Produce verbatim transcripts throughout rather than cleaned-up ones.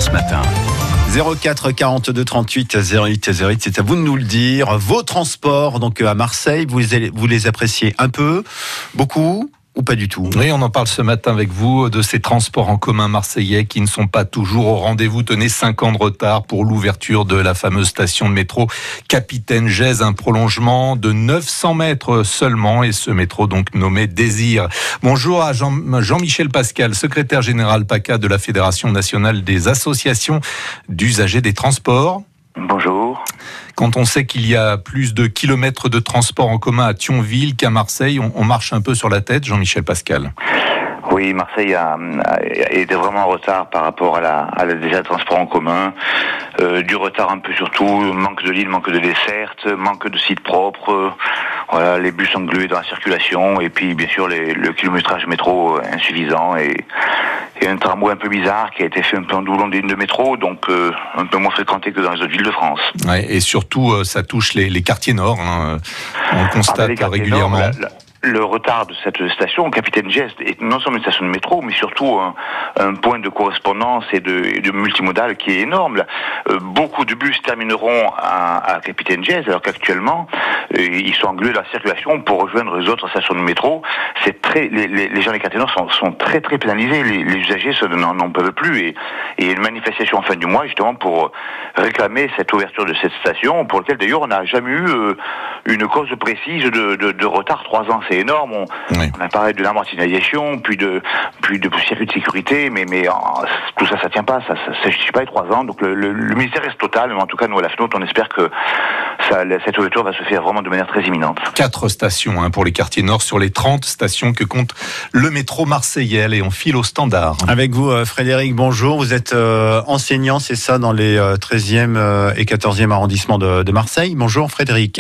France Matin. zéro quatre quarante-deux trente-huit zéro huit zéro huit, c'est à vous de nous le dire. Vos transports donc à Marseille, vous les, vous les appréciez un peu, beaucoup ou pas du tout? Oui, on en parle ce matin avec vous de ces transports en commun marseillais qui ne sont pas toujours au rendez-vous. Tenez, cinq ans de retard pour l'ouverture de la fameuse station de métro Capitaine Gèze, un prolongement de neuf cents mètres seulement, et ce métro donc nommé Désir. Bonjour à Jean, Jean-Michel Pascal, secrétaire général PACA de la Fédération nationale des associations d'usagers des transports. Bonjour. Quand on sait qu'il y a plus de kilomètres de transport en commun à Thionville qu'à Marseille, on, on marche un peu sur la tête, Jean-Michel Pascal. Oui, Marseille a, a été vraiment en retard par rapport à la, à la déjà transport en commun. Euh, du retard un peu surtout, manque de lignes, manque de dessertes, manque de sites propres. Euh, voilà, les bus englués dans la circulation, et puis bien sûr les, le kilométrage métro insuffisant, et, et un tramway un peu bizarre qui a été fait un peu en doublon des lignes de métro, donc euh, un peu moins fréquenté que dans les autres villes de France. Ouais, et surtout, euh, ça touche les, les quartiers nord, hein. On le constate ah, ben, régulièrement. Nord, la, la... Le retard de cette station, Capitaine Gèze, est non seulement une station de métro, mais surtout un, un point de correspondance et de, et de multimodal qui est énorme. Euh, beaucoup de bus termineront à, à Capitaine Gèze, alors qu'actuellement, euh, ils sont englués dans la circulation pour rejoindre les autres stations de métro. C'est très, les, les, les gens des quartiers nord sont, sont très très pénalisés. Les, les usagers n'en, n'en peuvent plus, et, et une manifestation en fin du mois justement pour réclamer cette ouverture de cette station, pour laquelle d'ailleurs on n'a jamais eu euh, une cause précise de, de, de retard. Trois ans, c'est énorme. On, oui. on a parlé de la marginalisation, puis de, puis de circuit de sécurité, mais, mais en, tout ça, ça tient pas, ça, ça, ça justifie pas les trois ans. Donc le, le, le ministère reste total, mais en tout cas, nous à la F N O T, on espère que ça, cette ouverture va se faire vraiment de manière très imminente. Quatre stations hein, pour les quartiers nord sur les trente stations que compte le métro marseillais, et on file au standard. Avec vous, Frédéric, bonjour. Vous êtes euh, enseignant, c'est ça, dans les euh, treizième et quatorzième arrondissements de, de Marseille. Bonjour, Frédéric.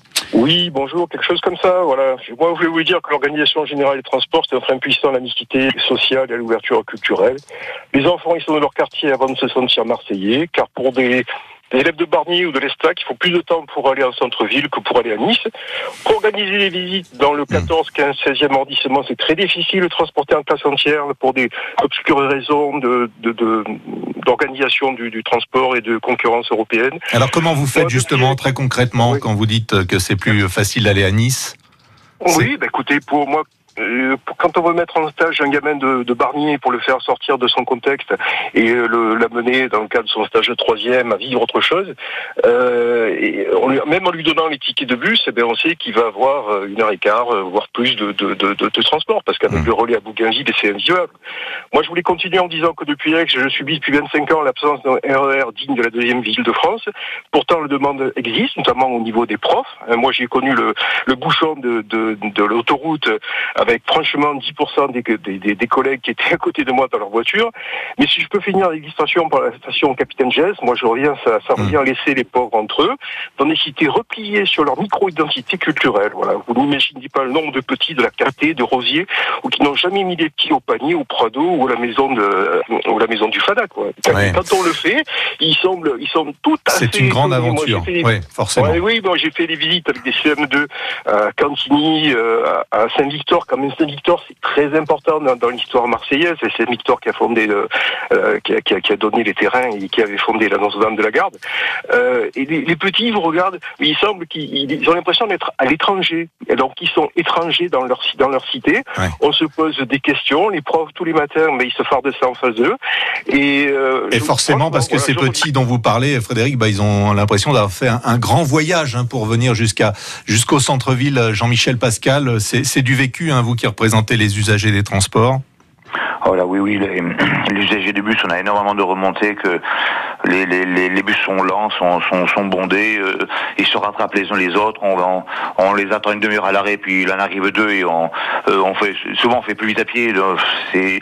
Oui, bonjour, quelque chose comme ça, voilà. Moi, je voulais vous dire que l'Organisation générale des transports, c'est un frein puissant à la mixité sociale et à l'ouverture culturelle. Les enfants, ils sont dans leur quartier avant de se sentir marseillais, car pour des... Les élèves de Bargny ou de l'Estac, il faut plus de temps pour aller en centre-ville que pour aller à Nice. Pour organiser les visites dans le quatorze, quinze, seizième arrondissement, c'est très difficile de transporter en classe entière pour des obscures raisons de, de, de, d'organisation du, du transport et de concurrence européenne. Alors comment vous faites justement, très concrètement, oui. quand vous dites que c'est plus facile d'aller à Nice? Oui, bah écoutez, pour moi... Euh, quand on veut mettre en stage un gamin de, de Bargny pour le faire sortir de son contexte et le, l'amener dans le cadre de son stage de troisième à vivre autre chose, euh, et on lui, même en lui donnant les tickets de bus, eh bien on sait qu'il va avoir une heure et quart, voire plus de, de, de, de, de transport, parce qu'avec mmh. le relais à Bougainville, c'est invivable. Moi, je voulais continuer en disant que depuis Aix, je subis depuis vingt-cinq ans l'absence d'un R E R digne de la deuxième ville de France. Pourtant, la demande existe, notamment au niveau des profs. Moi, j'ai connu le, le bouchon de, de, de l'autoroute avec franchement dix pour cent des, des, des collègues qui étaient à côté de moi dans leur voiture. Mais si je peux finir l'illustration par la station Capitaine Gèze, moi je reviens, ça, ça revient à laisser les pauvres entre eux, dans des cités repliées sur leur micro-identité culturelle. Voilà. Vous n'imaginez pas le nombre de petits de la Caté, de Rosier, ou qui n'ont jamais mis les pieds au panier, au Prado, ou à la maison de, ou la maison du Fada, quoi. Ouais. Quand on le fait, ils semblent, ils sont tout à fait... C'est une grande aventure, des... oui, forcément. Ouais, oui, bon, j'ai fait des visites avec des C M deux à Cantigny, à Saint-Victor, quand même Saint-Victor, c'est très important dans, dans l'histoire marseillaise. C'est Saint-Victor qui a fondé, le, euh, qui, a, qui, a, qui a donné les terrains et qui avait fondé la Notre-Dame de la Garde. Euh, et les, les petits, ils vous regardent, mais il semble qu'ils ils ont l'impression d'être à l'étranger. Et donc, ils sont étrangers dans leur, dans leur cité. Ouais. On se pose des questions. Les profs, tous les matins, mais ils se fardent ça en face d'eux. Et, euh, et forcément, parce que voilà, ces petits dont vous parlez, Frédéric, bah, ils ont l'impression d'avoir fait un, un grand voyage hein, pour venir jusqu'à, jusqu'au centre-ville. Jean-Michel Pascal, c'est, c'est du vécu, hein, vous qui représentez les usagers des transports. Oh là, oui, oui, les, les usagers du bus, on a énormément de remontées, que les, les, les, les bus sont lents, sont, sont, sont bondés, euh, ils se rattrapent les uns les autres, on, on, on les attend une demi-heure à l'arrêt, puis il en arrive deux, et on, euh, on fait, souvent on fait plus vite à pied, donc c'est,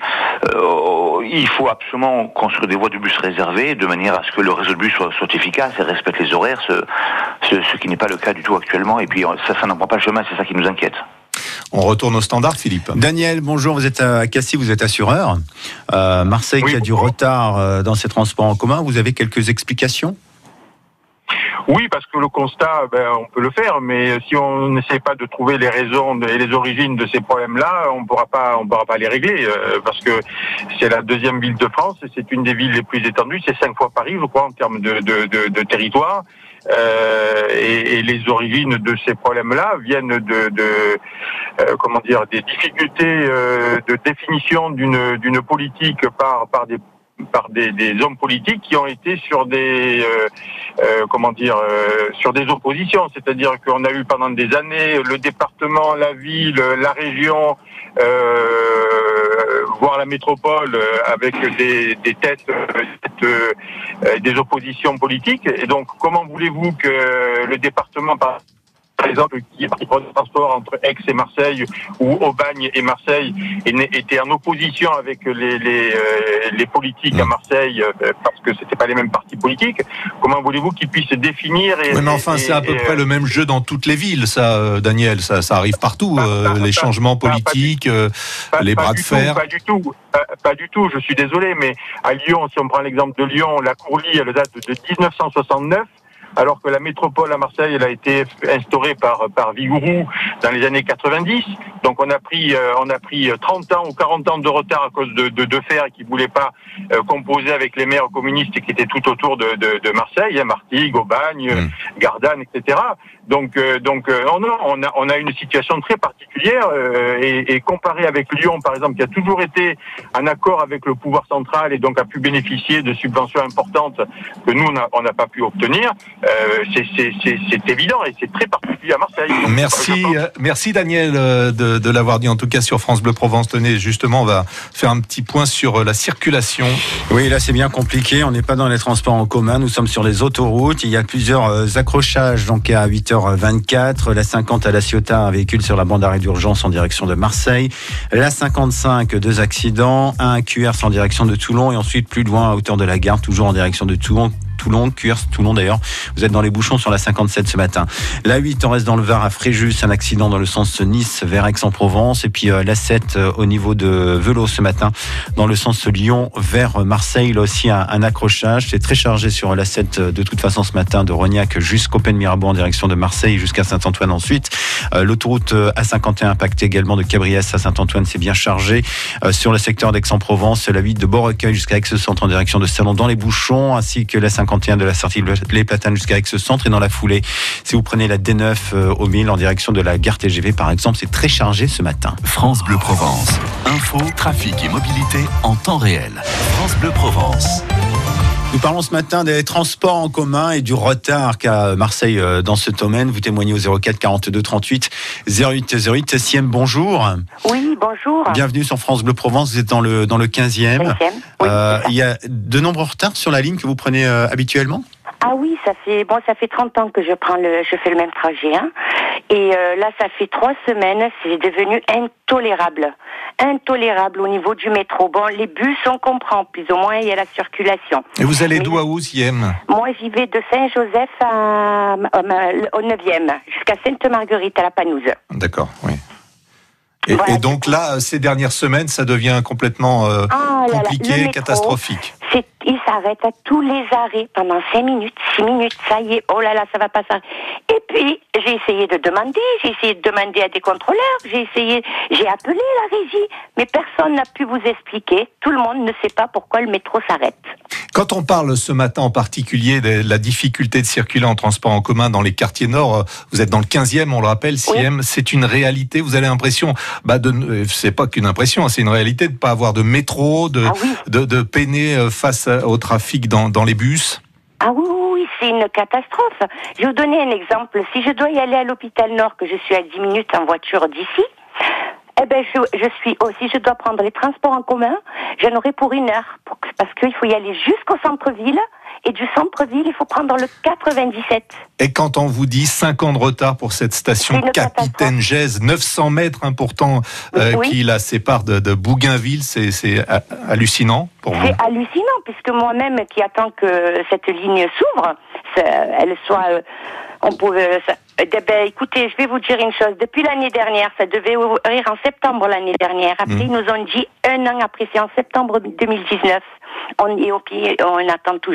euh, il faut absolument construire des voies de bus réservées, de manière à ce que le réseau de bus soit, soit efficace et respecte les horaires, ce, ce, ce qui n'est pas le cas du tout actuellement, et puis ça, ça n'en prend pas le chemin, c'est ça qui nous inquiète. On retourne au standard, Philippe. Daniel, bonjour, vous êtes à Cassis, vous êtes assureur. Euh, Marseille oui, qui a du retard dans ses transports en commun, vous avez quelques explications ? Oui, parce que le constat, ben, on peut le faire, mais si on n'essaie pas de trouver les raisons et les origines de ces problèmes-là, on pourra pas, on pourra pas les régler, euh, parce que c'est la deuxième ville de France, et c'est une des villes les plus étendues, c'est cinq fois Paris, je crois, en termes de, de, de, de territoire. Euh, et, et les origines de ces problèmes-là viennent de, de euh, comment dire, des difficultés euh, de définition d'une d'une politique par par des par des, des hommes politiques qui ont été sur des euh, euh, comment dire euh, sur des oppositions, c'est-à-dire qu'on a eu pendant des années le département, la ville, la région, euh, voire la métropole euh, avec des, des têtes, euh, des oppositions politiques. Et donc, comment voulez-vous que le département, par Par exemple, qui est parti pour le transport entre Aix et Marseille, ou Aubagne et Marseille, était en opposition avec les, les, euh, les politiques à Marseille, euh, parce que c'était pas les mêmes partis politiques. Comment voulez-vous qu'ils puissent définir et, oui, mais enfin, et, c'est à peu et, près euh, le même jeu dans toutes les villes, ça, euh, Daniel. Ça, ça arrive partout, pas, euh, pas, les pas, changements pas, politiques, euh, pas, les pas bras de fer. Tout, pas du tout, pas, pas du tout. Je suis désolé, mais à Lyon, si on prend l'exemple de Lyon, la Courlie, elle date de dix-neuf cent soixante-neuf. Alors que la métropole à Marseille, elle a été instaurée par par Vigouroux dans les années quatre-vingt-dix. Donc on a pris euh, on a pris trente ans ou quarante ans de retard à cause de de, de Fer qui voulait pas euh, composer avec les maires communistes qui étaient tout autour de de, de Marseille, hein, Martigues, Aubagne, mmh. Gardanne, et cetera. Donc euh, donc euh, non, on a on a une situation très particulière euh, et, et comparé avec Lyon par exemple, qui a toujours été en accord avec le pouvoir central et donc a pu bénéficier de subventions importantes que nous on n'a on n'a pas pu obtenir. Euh, c'est, c'est, c'est, c'est évident et c'est très particulier à Marseille. Donc, merci, pense... merci Daniel de, de l'avoir dit en tout cas sur France Bleu Provence. Tenez, justement, on va faire un petit point sur la circulation. Oui, là c'est bien compliqué. On n'est pas dans les transports en commun. Nous sommes sur les autoroutes. Il y a plusieurs accrochages. Donc à huit heures vingt-quatre, la cinquante à La Ciotat, un véhicule sur la bande d'arrêt d'urgence en direction de Marseille. La cinquante-cinq, deux accidents, un Q R en direction de Toulon et ensuite plus loin à hauteur de la gare, toujours en direction de Toulon. Toulon, Q R, Toulon d'ailleurs. Vous êtes dans les bouchons sur la cinquante-sept ce matin. La huit, on reste dans le Var à Fréjus, un accident dans le sens Nice vers Aix-en-Provence. Et puis euh, la sept euh, au niveau de Velot ce matin, dans le sens Lyon vers Marseille. Là aussi un, un accrochage. C'est très chargé sur la sept euh, de toute façon ce matin, de Rognac jusqu'au Pen-Mirabeau en direction de Marseille jusqu'à Saint-Antoine ensuite. Euh, l'autoroute euh, A cinquante et un impactée également de Cabriès à Saint-Antoine, c'est bien chargé. Euh, sur le secteur d'Aix-en-Provence, la huit de Beaurecueil jusqu'à Aix-Centre en direction de Salon dans les bouchons, ainsi que la cinquante et un de la sortie Les Platanes jusqu'à Aix-Centre. Et dans la foulée, si vous prenez la D neuf euh, au mille en direction de la gare T G V par exemple, c'est très chargé ce matin. France Bleu Provence. Info, trafic et mobilité en temps réel. France Bleu Provence. Nous parlons ce matin des transports en commun et du retard qu'a Marseille dans ce domaine. Vous témoignez au zéro quatre quarante-deux trente-huit zéro huit zéro huit. Siem, bonjour. Oui, bonjour. Bienvenue sur France Bleu Provence. Vous êtes dans le, dans le quinzième. quinzième, oui, euh, il y a de nombreux retards sur la ligne que vous prenez euh, habituellement ? Ah oui, ça fait bon, ça fait trente ans que je prends le, je fais le même trajet, hein. Et euh, là, ça fait trois semaines, c'est devenu intolérable, intolérable au niveau du métro. Bon, les bus, on comprend, plus ou moins, il y a la circulation. Et vous allez Mais d'où à où, Siem ? Moi, j'y vais de Saint-Joseph à, à, au neuvième, jusqu'à Sainte-Marguerite à la Panouse. D'accord, oui. Et, voilà, et donc là, ces dernières semaines, ça devient complètement euh, ah, là, compliqué, là, métro, catastrophique. C'est, il s'arrête à tous les arrêts pendant cinq minutes, six minutes, ça y est, oh là là, ça va pas s'arrêter. Et puis, j'ai essayé de demander, j'ai essayé de demander à des contrôleurs, j'ai essayé, j'ai appelé la régie, mais personne n'a pu vous expliquer. Tout le monde ne sait pas pourquoi le métro s'arrête. Quand on parle ce matin en particulier de la difficulté de circuler en transport en commun dans les quartiers nord, vous êtes dans le quinzième, on le rappelle, Siem, oui. C'est une réalité. Vous avez l'impression, bah de, c'est pas qu'une impression, c'est une réalité de ne pas avoir de métro, de, ah oui. de, de peiner face au trafic dans, dans les bus. Ah oui, oui, oui, c'est une catastrophe. Je vais vous donner un exemple. Si je dois y aller à l'hôpital Nord, que je suis à dix minutes en voiture d'ici, eh ben, je, je suis aussi, je dois prendre les transports en commun, j'en aurai pour une heure, pour, parce qu'il faut y aller jusqu'au centre-ville, et du centre-ville, il faut prendre le quatre-vingt-dix-sept. Et quand on vous dit cinq ans de retard pour cette station Capitaine Gèze, neuf cents mètres, hein, pourtant, euh, oui. qui la sépare de, de Bougainville, c'est, c'est hallucinant pour vous. C'est hallucinant, puisque moi-même, qui attends que cette ligne s'ouvre, elle soit... Euh, on pouvait... Ça, eh ben, écoutez, je vais vous dire une chose. Depuis l'année dernière, ça devait ouvrir en septembre l'année dernière. Après, mmh. ils nous ont dit un an après, c'est en septembre deux mille dix-neuf. On est au pied, on attend toujours.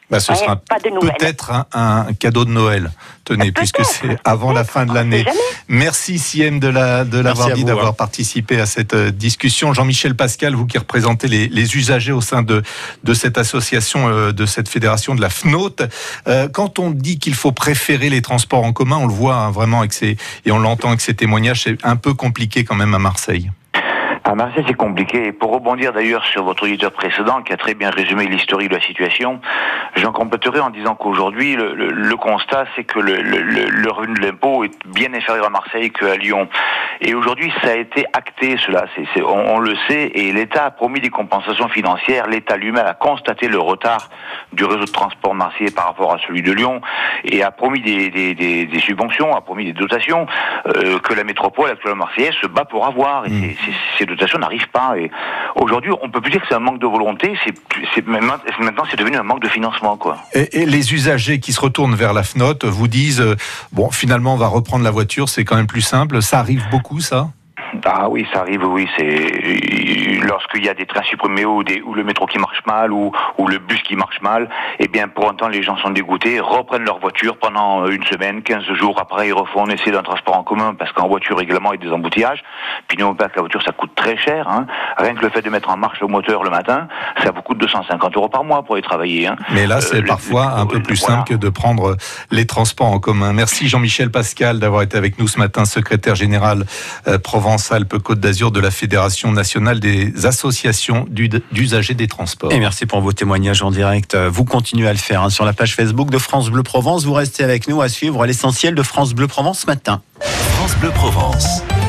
Bah, ce Ouais, sera pas de nouvelles. peut-être un, un cadeau de Noël. Tenez, Peut-être, puisque c'est avant la fin de l'année. jamais. Merci Siem de la de l'avoir à dit, vous, d'avoir hein. participé à cette euh, discussion. Jean-Michel Pascal, vous qui représentez les, les usagers au sein de de cette association, euh, de cette fédération de la F N O T. Euh, quand on dit qu'il faut préférer les transports en commun, on le voit hein, vraiment avec ces et on l'entend avec ces témoignages, c'est un peu compliqué quand même à Marseille. À Marseille, c'est compliqué. Et pour rebondir d'ailleurs sur votre auditeur précédent, qui a très bien résumé l'historique de la situation, j'en compléterai en disant qu'aujourd'hui, le, le, le constat, c'est que le, le, le revenu de l'impôt est bien inférieur à Marseille qu'à Lyon. Et aujourd'hui, ça a été acté, cela. C'est, c'est, on, on le sait, et l'État a promis des compensations financières. L'État lui-même a constaté le retard du réseau de transport marseillais par rapport à celui de Lyon, et a promis des, des, des, des subventions, a promis des dotations euh, que la métropole actuelle marseillaise se bat pour avoir. Et c'est, c'est, ces dotations n'arrivent pas. Et aujourd'hui, on peut plus dire que c'est un manque de volonté. C'est, c'est maintenant, c'est devenu un manque de financement, quoi. Et, et les usagers qui se retournent vers la F N O T vous disent euh, bon, finalement, on va reprendre la voiture, c'est quand même plus simple. Ça arrive beaucoup, ça? Ah oui, ça arrive, oui. C'est lorsqu'il y a des trains supprimés ou, des, ou le métro qui marche mal ou, ou le bus qui marche mal, eh bien pour autant les gens sont dégoûtés, reprennent leur voiture pendant une semaine, quinze jours après ils refont un essai d'un transport en commun parce qu'en voiture également il y a des embouteillages. Puis n'oublions pas que la voiture ça coûte très cher. Hein. Rien que le fait de mettre en marche le moteur le matin, ça vous coûte deux cent cinquante euros par mois pour aller travailler. Hein. Mais là c'est euh, parfois le, un peu plus voilà. simple que de prendre les transports en commun. Merci Jean-Michel Pascal d'avoir été avec nous ce matin, secrétaire général euh, Provence-Alpes-Côte d'Azur de la Fédération nationale des associations d'usagers des transports. Et merci pour vos témoignages en direct. Vous continuez à le faire hein, sur la page Facebook de France Bleu Provence. Vous restez avec nous à suivre l'essentiel de France Bleu Provence ce matin. France Bleu Provence.